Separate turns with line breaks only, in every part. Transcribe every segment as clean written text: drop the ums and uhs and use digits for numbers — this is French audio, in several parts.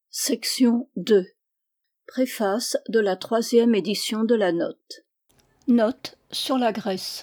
Section 2. Préface de la 3e édition de la Note. Note sur la Grèce.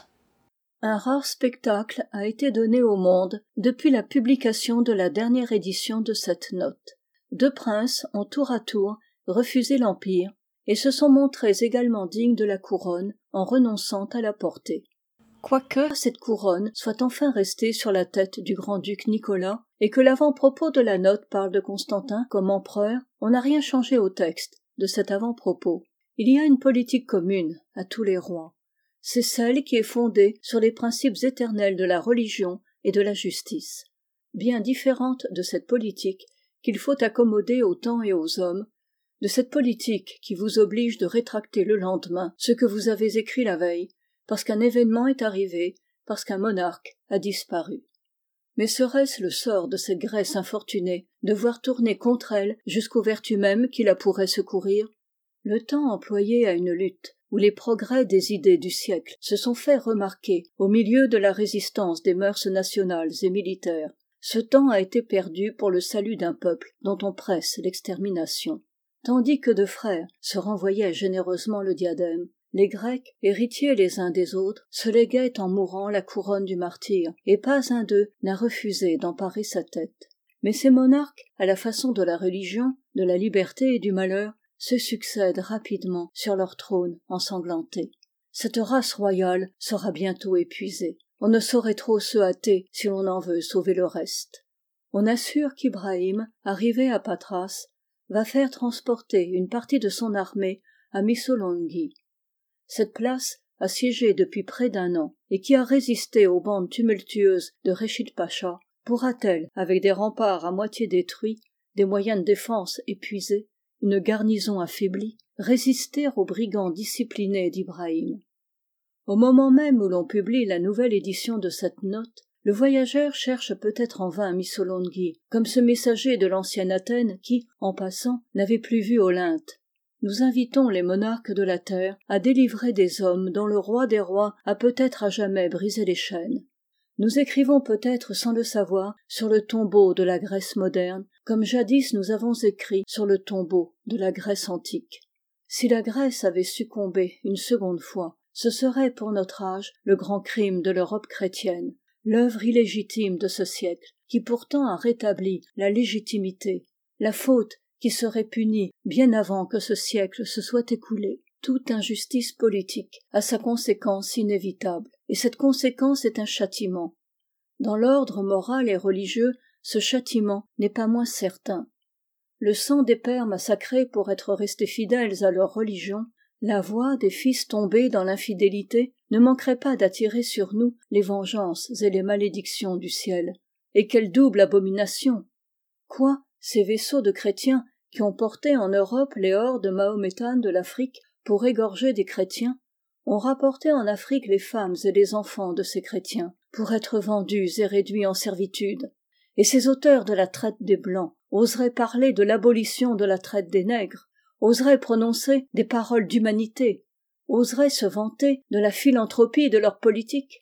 Un rare spectacle a été donné au monde depuis la publication de la dernière édition de cette note. Deux princes ont tour à tour refusé l'Empire et se sont montrés également dignes de la couronne en renonçant à la porter. Quoique cette couronne soit enfin restée sur la tête du grand-duc Nicolas et que l'avant-propos de la note parle de Constantin comme empereur, on n'a rien changé au texte de cet avant-propos. Il y a une politique commune à tous les rois. C'est celle qui est fondée sur les principes éternels de la religion et de la justice. Bien différente de cette politique qu'il faut accommoder au temps et aux hommes, de cette politique qui vous oblige de rétracter le lendemain ce que vous avez écrit la veille, parce qu'un événement est arrivé, parce qu'un monarque a disparu. Mais serait-ce le sort de cette Grèce infortunée de voir tourner contre elle jusqu'aux vertus mêmes qui la pourraient secourir? Le temps employé à une lutte où les progrès des idées du siècle se sont fait remarquer au milieu de la résistance des mœurs nationales et militaires, ce temps a été perdu pour le salut d'un peuple dont on presse l'extermination. Tandis que deux frères se renvoyaient généreusement le diadème, les Grecs, héritiers les uns des autres, se léguaient en mourant la couronne du martyr, et pas un d'eux n'a refusé d'emparer sa tête. Mais ces monarques, à la façon de la religion, de la liberté et du malheur, se succèdent rapidement sur leur trône ensanglanté. Cette race royale sera bientôt épuisée. On ne saurait trop se hâter si l'on en veut sauver le reste. On assure qu'Ibrahim, arrivé à Patras, va faire transporter une partie de son armée à Missolonghi. Cette place, assiégée depuis près d'un an, et qui a résisté aux bandes tumultueuses de Réchid Pacha, pourra-t-elle, avec des remparts à moitié détruits, des moyens de défense épuisés, une garnison affaiblie, résister aux brigands disciplinés d'Ibrahim? Au moment même où l'on publie la nouvelle édition de cette note, le voyageur cherche peut-être en vain Missolonghi, comme ce messager de l'ancienne Athènes qui, en passant, n'avait plus vu Olynte. Nous invitons les monarques de la terre à délivrer des hommes dont le roi des rois a peut-être à jamais brisé les chaînes. Nous écrivons peut-être sans le savoir sur le tombeau de la Grèce moderne, comme jadis nous avons écrit sur le tombeau de la Grèce antique. Si la Grèce avait succombé une seconde fois, ce serait pour notre âge le grand crime de l'Europe chrétienne, l'œuvre illégitime de ce siècle, qui pourtant a rétabli la légitimité, la faute qui serait punie bien avant que ce siècle se soit écoulé. Toute injustice politique a sa conséquence inévitable, et cette conséquence est un châtiment. Dans l'ordre moral et religieux, ce châtiment n'est pas moins certain. Le sang des pères massacrés pour être restés fidèles à leur religion, la voix des fils tombés dans l'infidélité ne manquerait pas d'attirer sur nous les vengeances et les malédictions du ciel. Et quelle double abomination! Quoi, ces vaisseaux de chrétiens qui ont porté en Europe les hordes mahométanes de l'Afrique pour égorger des chrétiens, ont rapporté en Afrique les femmes et les enfants de ces chrétiens pour être vendus et réduits en servitude. Et ces auteurs de la traite des Blancs oseraient parler de l'abolition de la traite des nègres, oseraient prononcer des paroles d'humanité, oseraient se vanter de la philanthropie de leur politique?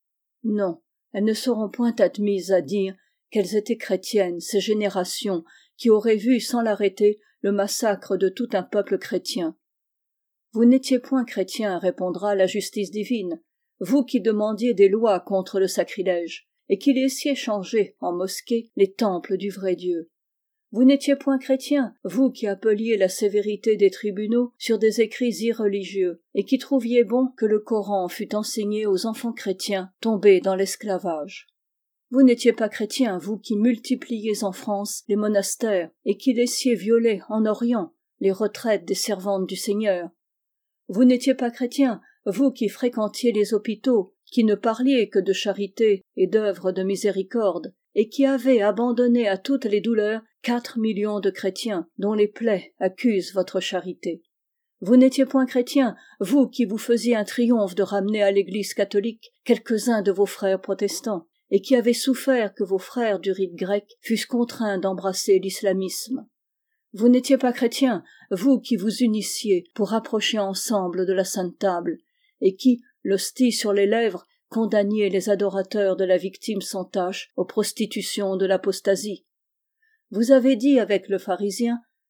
Non, elles ne seront point admises à dire qu'elles étaient chrétiennes, ces générations qui auraient vu sans l'arrêter le massacre de tout un peuple chrétien. Vous n'étiez point chrétien, répondra la justice divine, vous qui demandiez des lois contre le sacrilège, et qui laissiez changer en mosquées les temples du vrai Dieu. Vous n'étiez point chrétien, vous qui appeliez la sévérité des tribunaux sur des écrits irreligieux, et qui trouviez bon que le Coran fût enseigné aux enfants chrétiens tombés dans l'esclavage. Vous n'étiez pas chrétien, vous qui multipliez en France les monastères, et qui laissiez violer en Orient les retraites des servantes du Seigneur. Vous n'étiez pas chrétien, vous qui fréquentiez les hôpitaux, qui ne parliez que de charité et d'œuvres de miséricorde, et qui avez abandonné à toutes les douleurs 4 millions de chrétiens, dont les plaies accusent votre charité. Vous n'étiez point chrétien, vous qui vous faisiez un triomphe de ramener à l'Église catholique quelques-uns de vos frères protestants, et qui avez souffert que vos frères du rite grec fussent contraints d'embrasser l'islamisme. Vous n'étiez pas chrétien, vous qui vous unissiez pour rapprocher ensemble de la Sainte Table, et qui, l'hostie sur les lèvres, condamniez les adorateurs de la victime sans tache aux prostitutions de l'apostasie. Vous avez dit avec le pharisien,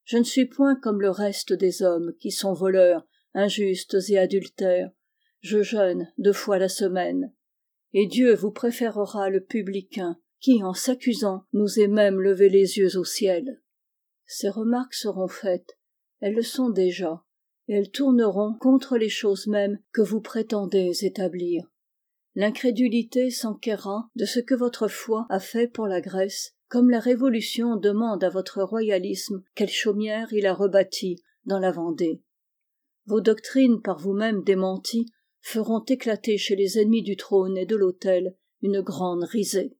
Je ne suis point comme le reste des hommes qui sont voleurs, injustes et adultères. Je jeûne 2 fois la semaine. Et Dieu vous préférera le publicain, qui, en s'accusant, n'osait même lever les yeux au ciel. Ces remarques seront faites, elles le sont déjà, et elles tourneront contre les choses mêmes que vous prétendez établir. L'incrédulité s'enquérera de ce que votre foi a fait pour la Grèce, comme la Révolution demande à votre royalisme quelle chaumière il a rebâtie dans la Vendée. Vos doctrines par vous-même démenties feront éclater chez les ennemis du trône et de l'autel une grande risée.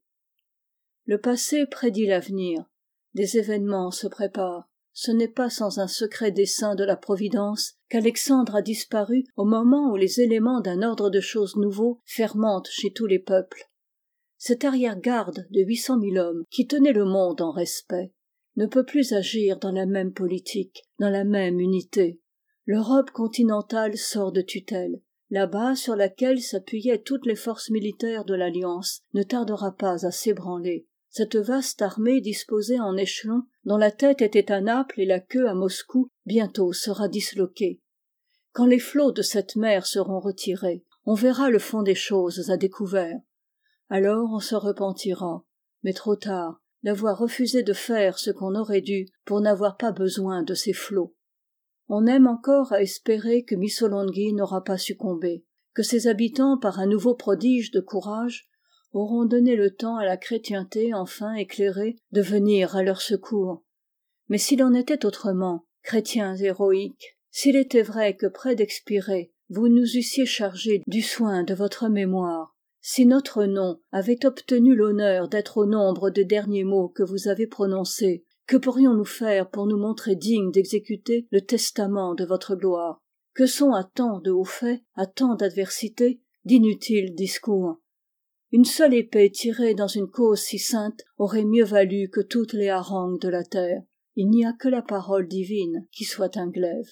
Le passé prédit l'avenir, des événements se préparent. Ce n'est pas sans un secret dessein de la Providence qu'Alexandre a disparu au moment où les éléments d'un ordre de choses nouveau fermentent chez tous les peuples. Cette arrière-garde de 800 000 hommes qui tenait le monde en respect ne peut plus agir dans la même politique, dans la même unité. L'Europe continentale sort de tutelle. La base sur laquelle s'appuyaient toutes les forces militaires de l'Alliance ne tardera pas à s'ébranler. Cette vaste armée disposée en échelons, dont la tête était à Naples et la queue à Moscou, bientôt sera disloquée. Quand les flots de cette mer seront retirés, on verra le fond des choses à découvert. Alors on se repentira, mais trop tard, d'avoir refusé de faire ce qu'on aurait dû pour n'avoir pas besoin de ces flots. On aime encore à espérer que Missolonghi n'aura pas succombé, que ses habitants, par un nouveau prodige de courage, auront donné le temps à la chrétienté enfin éclairée de venir à leur secours. Mais s'il en était autrement, chrétiens héroïques, s'il était vrai que près d'expirer, vous nous eussiez chargés du soin de votre mémoire, si notre nom avait obtenu l'honneur d'être au nombre des derniers mots que vous avez prononcés, que pourrions-nous faire pour nous montrer dignes d'exécuter le testament de votre gloire? Que sont à tant de hauts faits, à tant d'adversités, d'inutiles discours? Une seule épée tirée dans une cause si sainte aurait mieux valu que toutes les harangues de la terre. Il n'y a que la parole divine qui soit un glaive.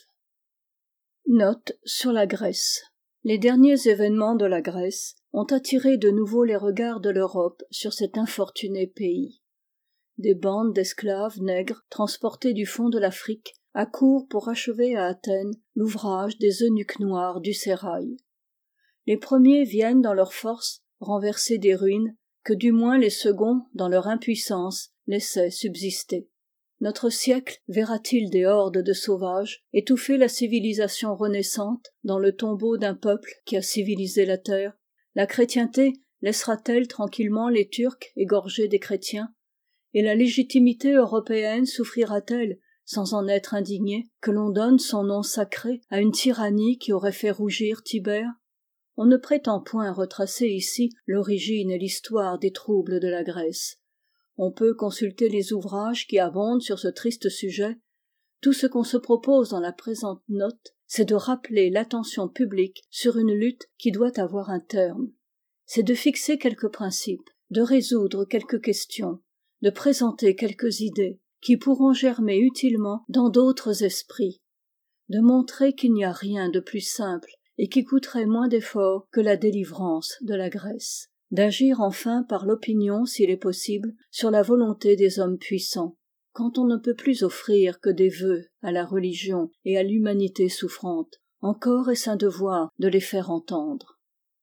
Note sur la Grèce. Les derniers événements de la Grèce ont attiré de nouveau les regards de l'Europe sur cet infortuné pays. Des bandes d'esclaves nègres transportés du fond de l'Afrique accourent pour achever à Athènes l'ouvrage des eunuques noirs du sérail. Les premiers viennent dans leur force renverser des ruines que du moins les seconds, dans leur impuissance, laissaient subsister. Notre siècle verra-t-il des hordes de sauvages étouffer la civilisation renaissante dans le tombeau d'un peuple qui a civilisé la terre? La chrétienté laissera-t-elle tranquillement les Turcs égorger des chrétiens? Et la légitimité européenne souffrira-t-elle, sans en être indignée, que l'on donne son nom sacré à une tyrannie qui aurait fait rougir Tibère? On ne prétend point retracer ici l'origine et l'histoire des troubles de la Grèce. On peut consulter les ouvrages qui abondent sur ce triste sujet. Tout ce qu'on se propose dans la présente note, c'est de rappeler l'attention publique sur une lutte qui doit avoir un terme. C'est de fixer quelques principes, de résoudre quelques questions, de présenter quelques idées qui pourront germer utilement dans d'autres esprits, de montrer qu'il n'y a rien de plus simple et qui coûterait moins d'efforts que la délivrance de la Grèce, d'agir enfin par l'opinion s'il est possible sur la volonté des hommes puissants, quand on ne peut plus offrir que des vœux à la religion et à l'humanité souffrante, encore est-ce un devoir de les faire entendre.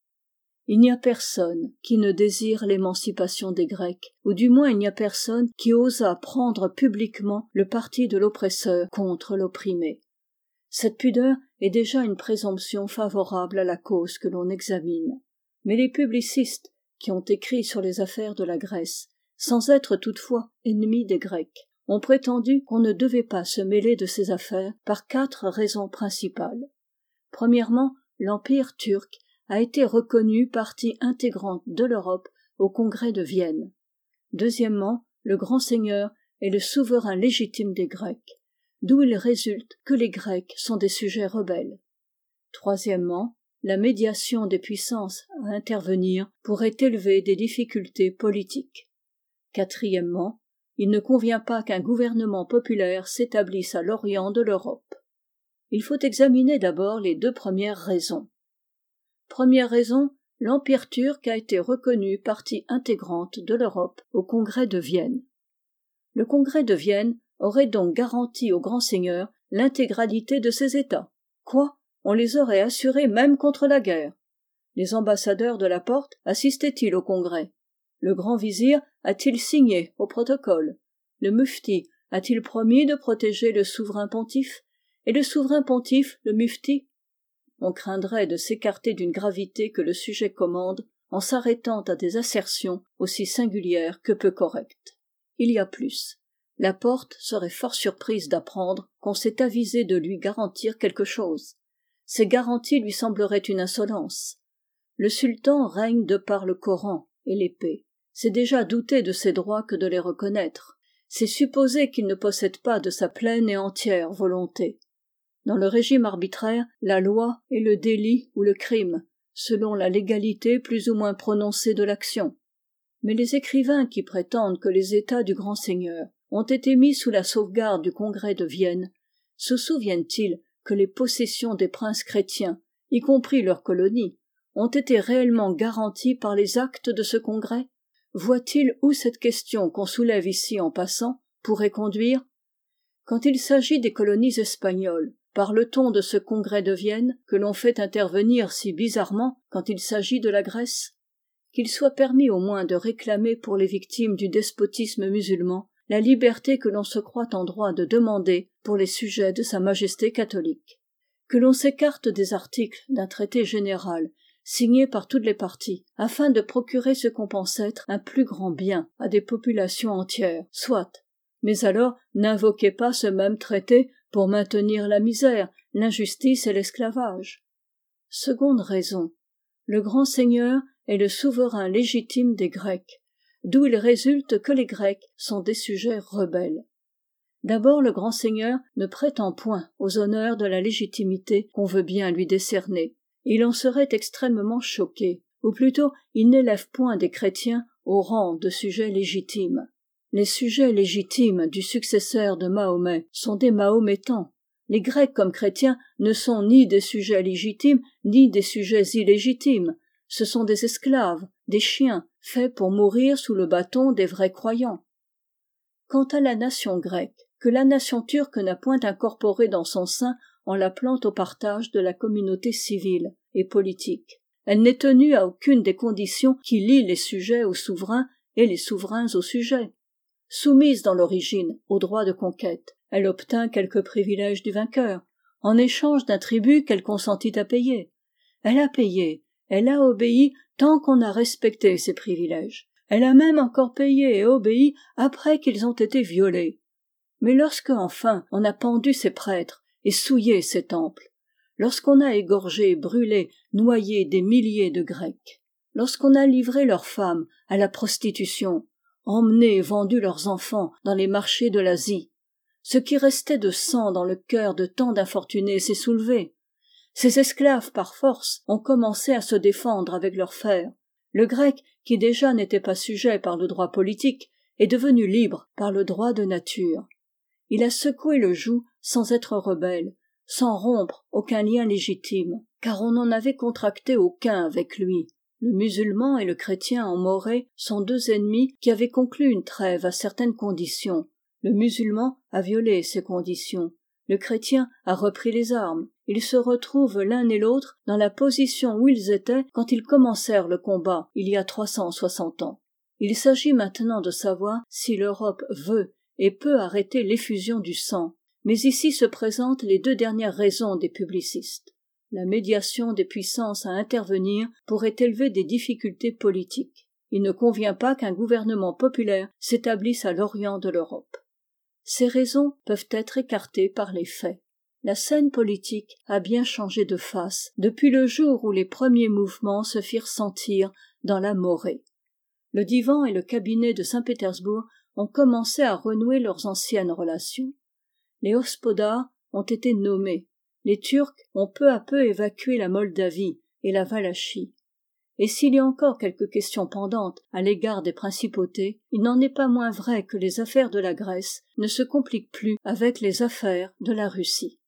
Il n'y a personne qui ne désire l'émancipation des Grecs, ou du moins il n'y a personne qui osât prendre publiquement le parti de l'oppresseur contre l'opprimé. Cette pudeur est déjà une présomption favorable à la cause que l'on examine. Mais les publicistes qui ont écrit sur les affaires de la Grèce, sans être toutefois ennemis des Grecs, ont prétendu qu'on ne devait pas se mêler de ces affaires par 4 raisons principales. Premièrement, l'Empire turc a été reconnu partie intégrante de l'Europe au Congrès de Vienne. Deuxièmement, le grand seigneur est le souverain légitime des Grecs, d'où il résulte que les Grecs sont des sujets rebelles. Troisièmement, la médiation des puissances à intervenir pourrait élever des difficultés politiques. Quatrièmement, il ne convient pas qu'un gouvernement populaire s'établisse à l'orient de l'Europe. Il faut examiner d'abord les 2 premières raisons. Première raison, l'Empire turc a été reconnu partie intégrante de l'Europe au Congrès de Vienne. Le Congrès de Vienne aurait donc garanti au grand seigneur l'intégralité de ses États. Quoi ? On les aurait assurés même contre la guerre. Les ambassadeurs de la Porte assistaient-ils au congrès ? Le grand vizir a-t-il signé au protocole ? Le mufti a-t-il promis de protéger le souverain pontife ? Et le souverain pontife, le mufti ? On craindrait de s'écarter d'une gravité que le sujet commande en s'arrêtant à des assertions aussi singulières que peu correctes. Il y a plus. La Porte serait fort surprise d'apprendre qu'on s'est avisé de lui garantir quelque chose. Ces garanties lui sembleraient une insolence. Le sultan règne de par le Coran et l'épée. C'est déjà douter de ses droits que de les reconnaître. C'est supposer qu'il ne possède pas de sa pleine et entière volonté. Dans le régime arbitraire, la loi est le délit ou le crime, selon la légalité plus ou moins prononcée de l'action. Mais les écrivains qui prétendent que les États du grand seigneur ont été mis sous la sauvegarde du Congrès de Vienne, se souviennent-ils que les possessions des princes chrétiens, y compris leurs colonies, ont été réellement garanties par les actes de ce Congrès ? Voient-ils où cette question qu'on soulève ici en passant pourrait conduire ? Quand il s'agit des colonies espagnoles, parle-t-on de ce Congrès de Vienne que l'on fait intervenir si bizarrement quand il s'agit de la Grèce ? Qu'il soit permis au moins de réclamer pour les victimes du despotisme musulman la liberté que l'on se croit en droit de demander pour les sujets de Sa Majesté catholique. Que l'on s'écarte des articles d'un traité général signé par toutes les parties, afin de procurer ce qu'on pense être un plus grand bien à des populations entières, soit. Mais alors, n'invoquez pas ce même traité pour maintenir la misère, l'injustice et l'esclavage. Seconde raison. Le grand seigneur est le souverain légitime des Grecs, d'où il résulte que les Grecs sont des sujets rebelles. D'abord, le grand seigneur ne prétend point aux honneurs de la légitimité qu'on veut bien lui décerner. Il en serait extrêmement choqué, ou plutôt il n'élève point des chrétiens au rang de sujets légitimes. Les sujets légitimes du successeur de Mahomet sont des Mahométans. Les Grecs comme chrétiens ne sont ni des sujets légitimes, ni des sujets illégitimes. Ce sont des esclaves, des chiens, faits pour mourir sous le bâton des vrais croyants. Quant à la nation grecque, que la nation turque n'a point incorporée dans son sein en l'appelant au partage de la communauté civile et politique. Elle n'est tenue à aucune des conditions qui lient les sujets aux souverains et les souverains aux sujets. Soumise dans l'origine au droit de conquête, elle obtint quelques privilèges du vainqueur, en échange d'un tribut qu'elle consentit à payer. Elle a payé, elle a obéi tant qu'on a respecté ses privilèges. Elle a même encore payé et obéi après qu'ils ont été violés. Mais lorsque, enfin, on a pendu ses prêtres et souillé ses temples, lorsqu'on a égorgé, brûlé, noyé des milliers de Grecs, lorsqu'on a livré leurs femmes à la prostitution, emmené et vendu leurs enfants dans les marchés de l'Asie, ce qui restait de sang dans le cœur de tant d'infortunés s'est soulevé. Ces esclaves, par force, ont commencé à se défendre avec leurs fers. Le grec, qui déjà n'était pas sujet par le droit politique, est devenu libre par le droit de nature. Il a secoué le joug sans être rebelle, sans rompre aucun lien légitime, car on n'en avait contracté aucun avec lui. Le musulman et le chrétien en Morée sont deux ennemis qui avaient conclu une trêve à certaines conditions. Le musulman a violé ces conditions. Le chrétien a repris les armes. Ils se retrouvent l'un et l'autre dans la position où ils étaient quand ils commencèrent le combat, il y a 360 ans. Il s'agit maintenant de savoir si l'Europe veut et peut arrêter l'effusion du sang. Mais ici se présentent les deux dernières raisons des publicistes. La médiation des puissances à intervenir pourrait élever des difficultés politiques. Il ne convient pas qu'un gouvernement populaire s'établisse à l'orient de l'Europe. Ces raisons peuvent être écartées par les faits. La scène politique a bien changé de face depuis le jour où les premiers mouvements se firent sentir dans la Morée. Le divan et le cabinet de Saint-Pétersbourg ont commencé à renouer leurs anciennes relations. Les hospodars ont été nommés. Les Turcs ont peu à peu évacué la Moldavie et la Valachie. Et s'il y a encore quelques questions pendantes à l'égard des principautés, il n'en est pas moins vrai que les affaires de la Grèce ne se compliquent plus avec les affaires de la Russie.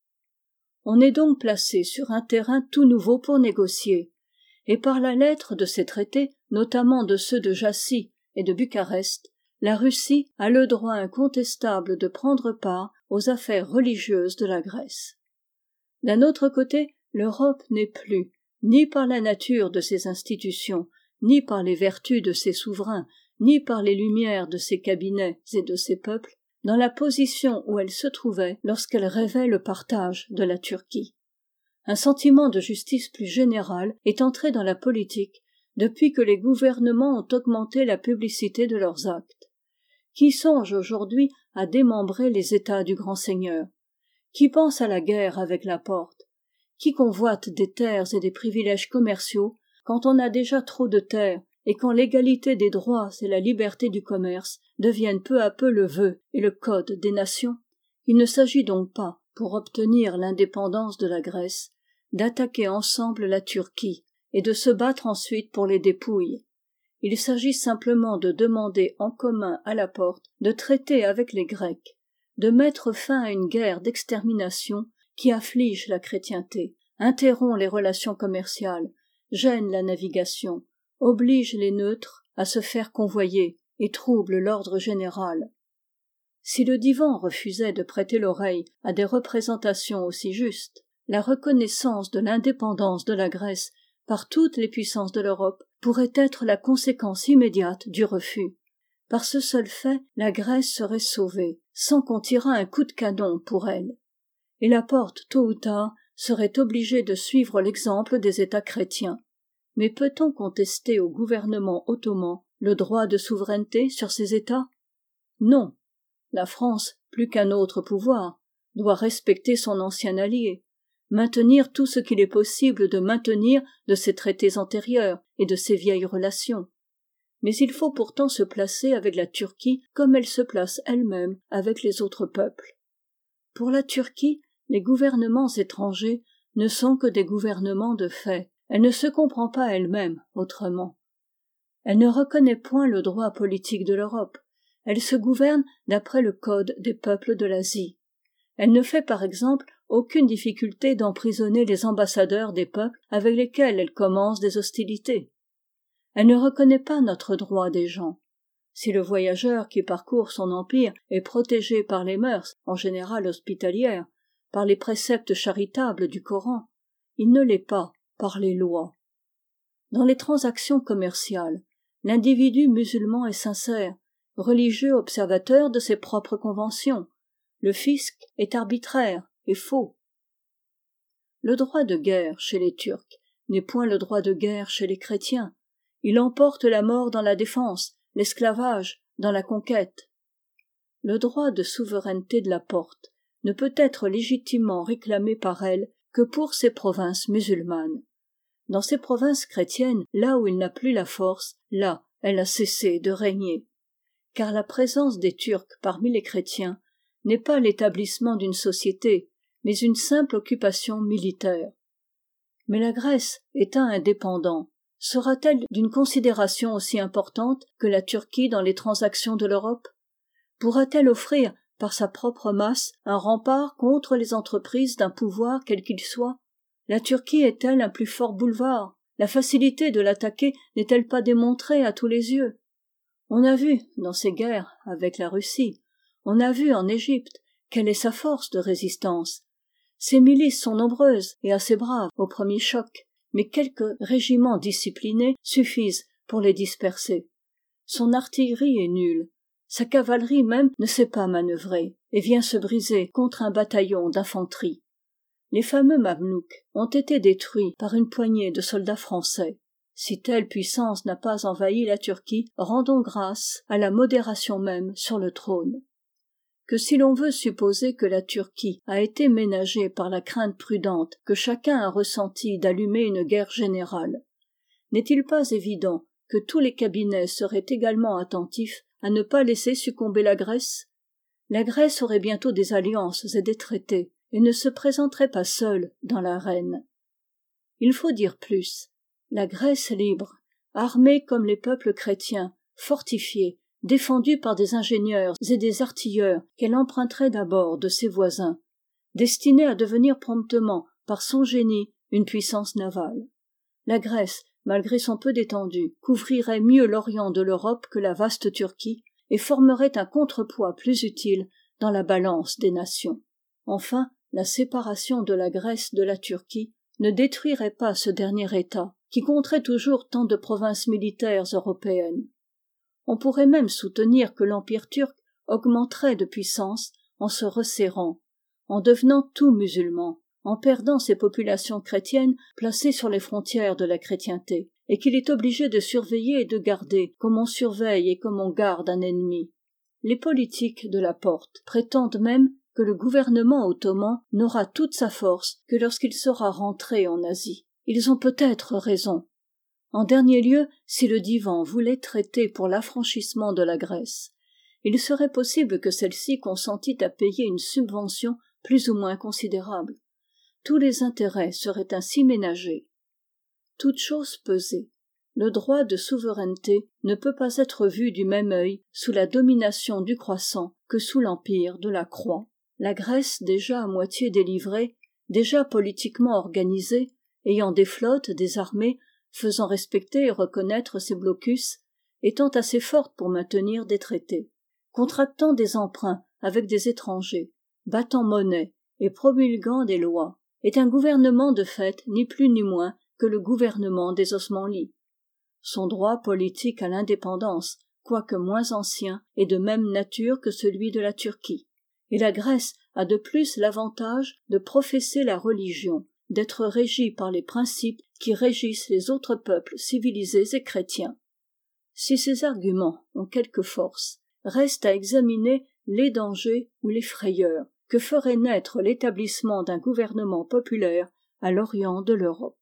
On est donc placé sur un terrain tout nouveau pour négocier, et par la lettre de ces traités, notamment de ceux de Jassy et de Bucarest, la Russie a le droit incontestable de prendre part aux affaires religieuses de la Grèce. D'un autre côté, l'Europe n'est plus, ni par la nature de ses institutions, ni par les vertus de ses souverains, ni par les lumières de ses cabinets et de ses peuples, dans la position où elle se trouvait lorsqu'elle rêvait le partage de la Turquie. Un sentiment de justice plus général est entré dans la politique depuis que les gouvernements ont augmenté la publicité de leurs actes. Qui songe aujourd'hui à démembrer les États du grand seigneur? Qui pense à la guerre avec la Porte? Qui convoite des terres et des privilèges commerciaux quand on a déjà trop de terres et quand l'égalité des droits et la liberté du commerce deviennent peu à peu le vœu et le code des nations? Il ne s'agit donc pas, pour obtenir l'indépendance de la Grèce, d'attaquer ensemble la Turquie et de se battre ensuite pour les dépouilles. Il s'agit simplement de demander en commun à la Porte de traiter avec les Grecs, de mettre fin à une guerre d'extermination qui afflige la chrétienté, interrompt les relations commerciales, gêne la navigation, oblige les neutres à se faire convoyer et trouble l'ordre général. Si le divan refusait de prêter l'oreille à des représentations aussi justes, la reconnaissance de l'indépendance de la Grèce par toutes les puissances de l'Europe pourrait être la conséquence immédiate du refus. Par ce seul fait, la Grèce serait sauvée, sans qu'on tirât un coup de canon pour elle. Et la Porte, tôt ou tard, serait obligée de suivre l'exemple des États chrétiens. Mais peut-on contester au gouvernement ottoman le droit de souveraineté sur ces États? Non. La France, plus qu'un autre pouvoir, doit respecter son ancien allié, maintenir tout ce qu'il est possible de maintenir de ses traités antérieurs et de ses vieilles relations. Mais il faut pourtant se placer avec la Turquie comme elle se place elle-même avec les autres peuples. Pour la Turquie, les gouvernements étrangers ne sont que des gouvernements de fait. Elle ne se comprend pas elle-même autrement. Elle ne reconnaît point le droit politique de l'Europe. Elle se gouverne d'après le code des peuples de l'Asie. Elle ne fait par exemple aucune difficulté d'emprisonner les ambassadeurs des peuples avec lesquels elle commence des hostilités. Elle ne reconnaît pas notre droit des gens. Si le voyageur qui parcourt son empire est protégé par les mœurs, en général hospitalières, par les préceptes charitables du Coran, il ne l'est pas par les lois. Dans les transactions commerciales, l'individu musulman est sincère, religieux observateur de ses propres conventions. Le fisc est arbitraire et faux. Le droit de guerre chez les Turcs n'est point le droit de guerre chez les chrétiens. Il emporte la mort dans la défense, l'esclavage dans la conquête. Le droit de souveraineté de la Porte ne peut être légitimement réclamé par elle que pour ces provinces musulmanes. Dans ces provinces chrétiennes, là où il n'a plus la force, là elle a cessé de régner. Car la présence des Turcs parmi les chrétiens n'est pas l'établissement d'une société, mais une simple occupation militaire. Mais la Grèce, État indépendant, sera-t-elle d'une considération aussi importante que la Turquie dans les transactions de l'Europe? Pourra-t-elle offrir, par sa propre masse, un rempart contre les entreprises d'un pouvoir quel qu'il soit? La Turquie est-elle un plus fort boulevard? La facilité de l'attaquer n'est-elle pas démontrée à tous les yeux? On a vu, dans ces guerres avec la Russie, on a vu en Égypte quelle est sa force de résistance. Ses milices sont nombreuses et assez braves au premier choc, mais quelques régiments disciplinés suffisent pour les disperser. Son artillerie est nulle, sa cavalerie même ne sait pas manœuvrer et vient se briser contre un bataillon d'infanterie. Les fameux Mamelouks ont été détruits par une poignée de soldats français. Si telle puissance n'a pas envahi la Turquie, rendons grâce à la modération même sur le trône. Que si l'on veut supposer que la Turquie a été ménagée par la crainte prudente que chacun a ressentie d'allumer une guerre générale, n'est-il pas évident que tous les cabinets seraient également attentifs à ne pas laisser succomber la Grèce? La Grèce aurait bientôt des alliances et des traités, et ne se présenterait pas seule dans l'arène. Il faut dire plus. La Grèce libre, armée comme les peuples chrétiens, fortifiée, défendue par des ingénieurs et des artilleurs qu'elle emprunterait d'abord de ses voisins, destinée à devenir promptement, par son génie, une puissance navale. La Grèce, malgré son peu d'étendue, couvrirait mieux l'orient de l'Europe que la vaste Turquie, et formerait un contrepoids plus utile dans la balance des nations. Enfin, la séparation de la Grèce de la Turquie ne détruirait pas ce dernier État, qui compterait toujours tant de provinces militaires européennes. On pourrait même soutenir que l'Empire turc augmenterait de puissance en se resserrant, en devenant tout musulman, en perdant ses populations chrétiennes placées sur les frontières de la chrétienté, et qu'il est obligé de surveiller et de garder comme on surveille et comme on garde un ennemi. Les politiques de la Porte prétendent même que le gouvernement ottoman n'aura toute sa force que lorsqu'il sera rentré en Asie. Ils ont peut-être raison. En dernier lieu, si le divan voulait traiter pour l'affranchissement de la Grèce, il serait possible que celle-ci consentît à payer une subvention plus ou moins considérable. Tous les intérêts seraient ainsi ménagés. Toute chose pesée. Le droit de souveraineté ne peut pas être vu du même œil sous la domination du croissant que sous l'empire de la croix. La Grèce déjà à moitié délivrée, déjà politiquement organisée, ayant des flottes, des armées, faisant respecter et reconnaître ses blocus, étant assez forte pour maintenir des traités, contractant des emprunts avec des étrangers, battant monnaie et promulguant des lois, est un gouvernement de fait ni plus ni moins que le gouvernement des Osmanlis. Son droit politique à l'indépendance, quoique moins ancien, est de même nature que celui de la Turquie. Et la Grèce a de plus l'avantage de professer la religion, d'être régie par les principes qui régissent les autres peuples civilisés et chrétiens. Si ces arguments ont quelque force, reste à examiner les dangers ou les frayeurs que ferait naître l'établissement d'un gouvernement populaire à l'orient de l'Europe.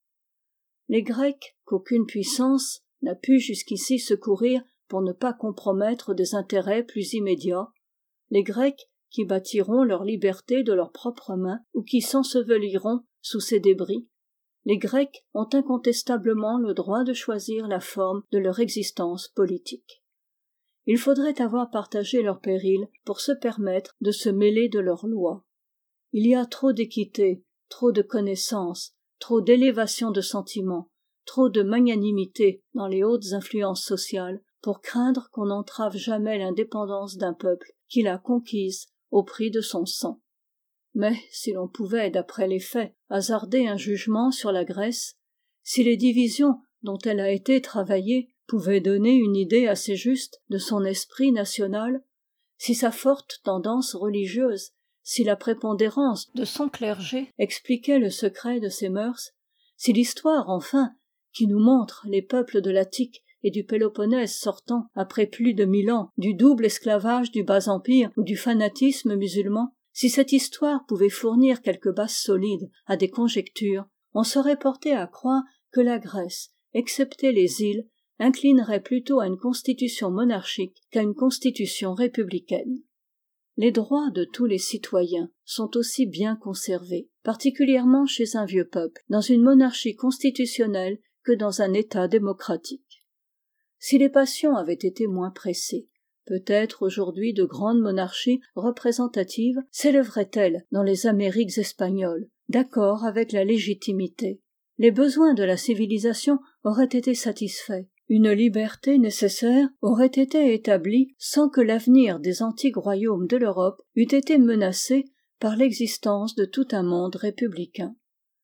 Les Grecs, qu'aucune puissance n'a pu jusqu'ici secourir pour ne pas compromettre des intérêts plus immédiats, les Grecs qui bâtiront leur liberté de leurs propres mains ou qui s'enseveliront sous ces débris, les Grecs ont incontestablement le droit de choisir la forme de leur existence politique. Il faudrait avoir partagé leurs périls pour se permettre de se mêler de leurs lois. Il y a trop d'équité, trop de connaissance, trop d'élévation de sentiments, trop de magnanimité dans les hautes influences sociales pour craindre qu'on n'entrave jamais l'indépendance d'un peuple qui l'a conquise au prix de son sang. Mais si l'on pouvait, d'après les faits, hasarder un jugement sur la Grèce, si les divisions dont elle a été travaillée pouvaient donner une idée assez juste de son esprit national, si sa forte tendance religieuse, si la prépondérance de son clergé expliquait le secret de ses mœurs, si l'histoire, enfin, qui nous montre les peuples de l'Attique et du Péloponnèse sortant, après plus de 1000 ans, du double esclavage du bas-empire ou du fanatisme musulman, si cette histoire pouvait fournir quelques bases solides à des conjectures, on serait porté à croire que la Grèce, excepté les îles, inclinerait plutôt à une constitution monarchique qu'à une constitution républicaine. Les droits de tous les citoyens sont aussi bien conservés, particulièrement chez un vieux peuple, dans une monarchie constitutionnelle que dans un État démocratique. Si les passions avaient été moins pressées, peut-être aujourd'hui de grandes monarchies représentatives s'élèveraient-elles dans les Amériques espagnoles, d'accord avec la légitimité. Les besoins de la civilisation auraient été satisfaits. Une liberté nécessaire aurait été établie sans que l'avenir des antiques royaumes de l'Europe eût été menacé par l'existence de tout un monde républicain.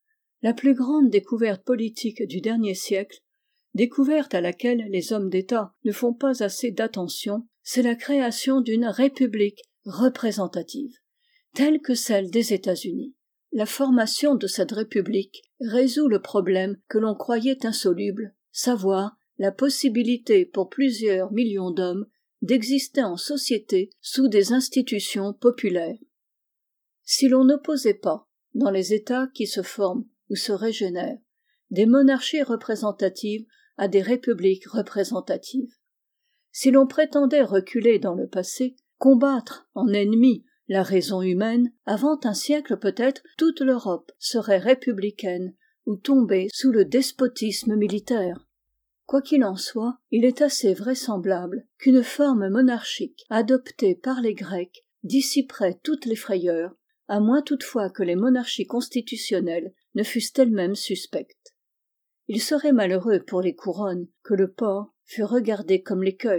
La plus grande découverte politique du dernier siècle, découverte à laquelle les hommes d'État ne font pas assez d'attention, c'est la création d'une république représentative, telle que celle des États-Unis. La formation de cette république résout le problème que l'on croyait insoluble, savoir la possibilité pour plusieurs millions d'hommes d'exister en société sous des institutions populaires. Si l'on n'opposait pas, dans les États qui se forment ou se régénèrent, des monarchies représentatives à des républiques représentatives, si l'on prétendait reculer dans le passé, combattre en ennemi la raison humaine, avant un siècle peut-être, toute l'Europe serait républicaine ou tombée sous le despotisme militaire. Quoi qu'il en soit, il est assez vraisemblable qu'une forme monarchique adoptée par les Grecs dissiperait toutes les frayeurs, à moins toutefois que les monarchies constitutionnelles ne fussent elles-mêmes suspectes. Il serait malheureux pour les couronnes que le porc fût regardé comme l'écueil.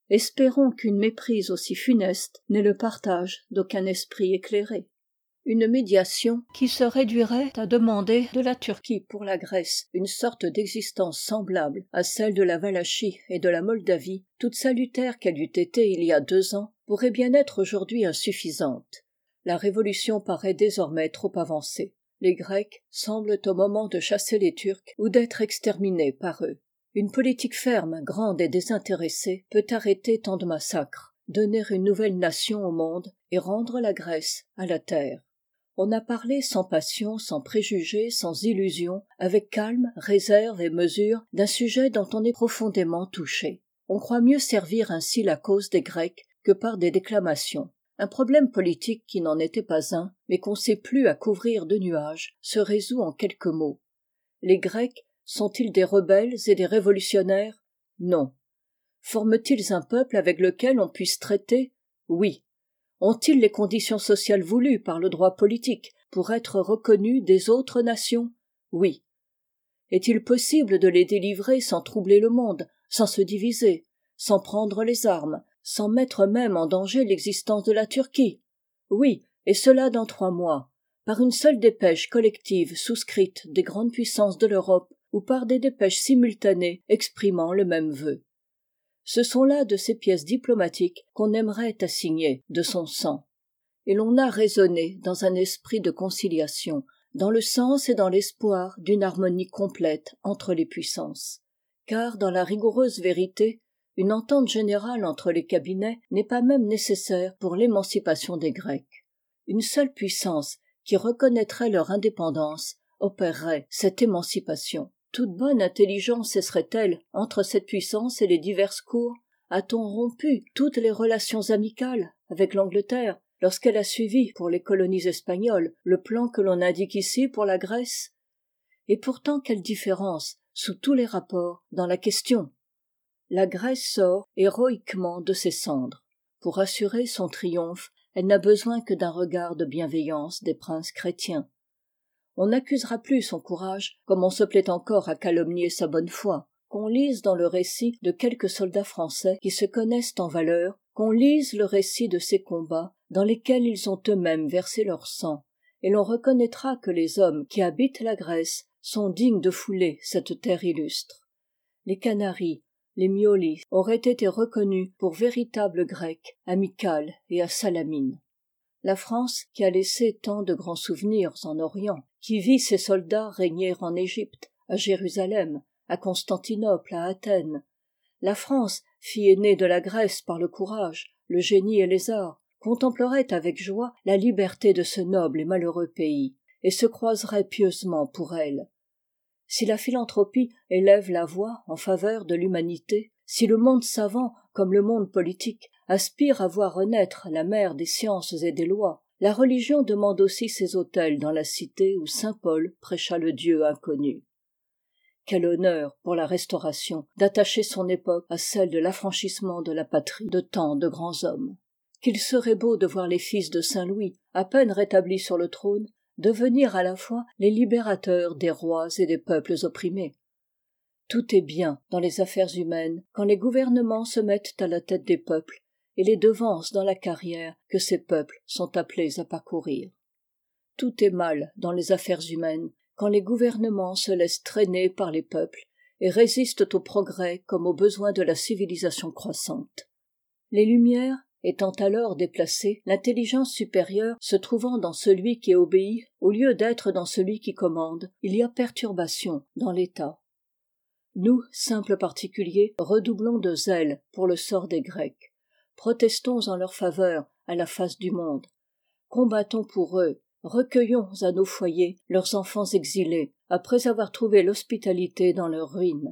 Espérons qu'une méprise aussi funeste n'est le partage d'aucun esprit éclairé. Une médiation qui se réduirait à demander de la Turquie pour la Grèce une sorte d'existence semblable à celle de la Valachie et de la Moldavie, toute salutaire qu'elle eût été il y a 2 ans, pourrait bien être aujourd'hui insuffisante. La révolution paraît désormais trop avancée. Les Grecs semblent au moment de chasser les Turcs ou d'être exterminés par eux. Une politique ferme, grande et désintéressée peut arrêter tant de massacres, donner une nouvelle nation au monde et rendre la Grèce à la terre. On a parlé sans passion, sans préjugés, sans illusions, avec calme, réserve et mesure d'un sujet dont on est profondément touché. On croit mieux servir ainsi la cause des Grecs que par des déclamations. Un problème politique qui n'en était pas un, mais qu'on sait plus à couvrir de nuages, se résout en quelques mots. Les Grecs sont-ils des rebelles et des révolutionnaires ? Non. Forment-ils un peuple avec lequel on puisse traiter ? Oui. Ont-ils les conditions sociales voulues par le droit politique pour être reconnus des autres nations ? Oui. Est-il possible de les délivrer sans troubler le monde, sans se diviser, sans prendre les armes, sans mettre même en danger l'existence de la Turquie ? Oui, et cela dans 3 mois, par une seule dépêche collective souscrite des grandes puissances de l'Europe ou par des dépêches simultanées exprimant le même vœu. Ce sont là de ces pièces diplomatiques qu'on aimerait assigner de son sang. Et l'on a raisonné dans un esprit de conciliation, dans le sens et dans l'espoir d'une harmonie complète entre les puissances. Car, dans la rigoureuse vérité, une entente générale entre les cabinets n'est pas même nécessaire pour l'émancipation des Grecs. Une seule puissance qui reconnaîtrait leur indépendance opérerait cette émancipation. Toute bonne intelligence cesserait-elle entre cette puissance et les diverses cours ? A-t-on rompu toutes les relations amicales avec l'Angleterre lorsqu'elle a suivi pour les colonies espagnoles le plan que l'on indique ici pour la Grèce ? Et pourtant quelle différence, sous tous les rapports, dans la question ! La Grèce sort héroïquement de ses cendres. Pour assurer son triomphe, elle n'a besoin que d'un regard de bienveillance des princes chrétiens. On n'accusera plus son courage comme on se plaît encore à calomnier sa bonne foi. Qu'on lise dans le récit de quelques soldats français qui se connaissent en valeur, qu'on lise le récit de ces combats dans lesquels ils ont eux-mêmes versé leur sang, et l'on reconnaîtra que les hommes qui habitent la Grèce sont dignes de fouler cette terre illustre. Les Canaries, les Miaulis auraient été reconnus pour véritables Grecs à Mycale et à Salamine. La France, qui a laissé tant de grands souvenirs en Orient, qui vit ses soldats régner en Égypte, à Jérusalem, à Constantinople, à Athènes. La France, fille aînée de la Grèce par le courage, le génie et les arts, contemplerait avec joie la liberté de ce noble et malheureux pays, et se croiserait pieusement pour elle. Si la philanthropie élève la voix en faveur de l'humanité, si le monde savant, comme le monde politique, aspire à voir renaître la mère des sciences et des lois, la religion demande aussi ses autels dans la cité où saint Paul prêcha le Dieu inconnu. Quel honneur pour la Restauration d'attacher son époque à celle de l'affranchissement de la patrie de tant de grands hommes. Qu'il serait beau de voir les fils de Saint Louis, à peine rétablis sur le trône, devenir à la fois les libérateurs des rois et des peuples opprimés. Tout est bien dans les affaires humaines quand les gouvernements se mettent à la tête des peuples et les devancent dans la carrière que ces peuples sont appelés à parcourir. Tout est mal dans les affaires humaines quand les gouvernements se laissent traîner par les peuples et résistent au progrès comme aux besoins de la civilisation croissante. Les Lumières étant alors déplacées, l'intelligence supérieure se trouvant dans celui qui obéit au lieu d'être dans celui qui commande, il y a perturbation dans l'État. Nous, simples particuliers, redoublons de zèle pour le sort des Grecs. Protestons en leur faveur à la face du monde. Combattons pour eux, recueillons à nos foyers leurs enfants exilés, après avoir trouvé l'hospitalité dans leurs ruines.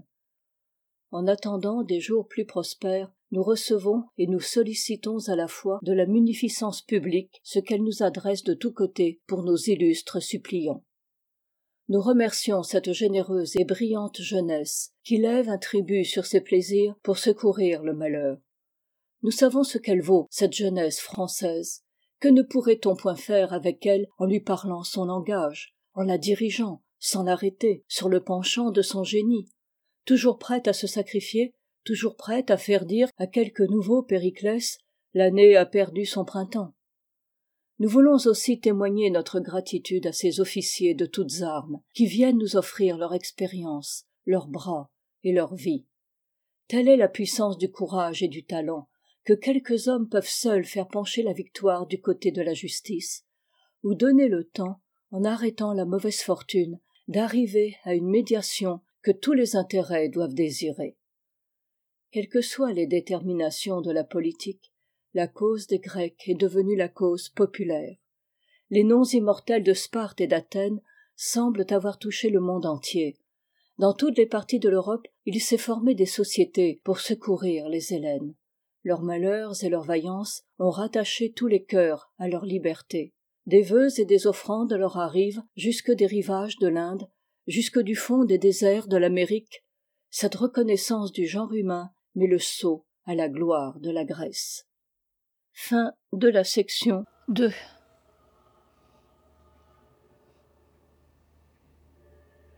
En attendant des jours plus prospères, nous recevons et nous sollicitons à la fois de la munificence publique ce qu'elle nous adresse de tous côtés pour nos illustres suppliants. Nous remercions cette généreuse et brillante jeunesse qui lève un tribut sur ses plaisirs pour secourir le malheur. Nous savons ce qu'elle vaut, cette jeunesse française. Que ne pourrait-on point faire avec elle en lui parlant son langage, en la dirigeant, sans l'arrêter, sur le penchant de son génie, toujours prête à se sacrifier, toujours prête à faire dire à quelque nouveau Périclès « l'année a perdu son printemps ». Nous voulons aussi témoigner notre gratitude à ces officiers de toutes armes qui viennent nous offrir leur expérience, leurs bras et leur vie. Telle est la puissance du courage et du talent, que quelques hommes peuvent seuls faire pencher la victoire du côté de la justice, ou donner le temps, en arrêtant la mauvaise fortune, d'arriver à une médiation que tous les intérêts doivent désirer. Quelles que soient les déterminations de la politique, la cause des Grecs est devenue la cause populaire. Les noms immortels de Sparte et d'Athènes semblent avoir touché le monde entier. Dans toutes les parties de l'Europe, il s'est formé des sociétés pour secourir les Hellènes. Leurs malheurs et leur vaillance ont rattaché tous les cœurs à leur liberté. Des vœux et des offrandes leur arrivent jusque des rivages de l'Inde, jusque du fond des déserts de l'Amérique. Cette reconnaissance du genre humain met le sceau à la gloire de la Grèce. Fin de la section 2.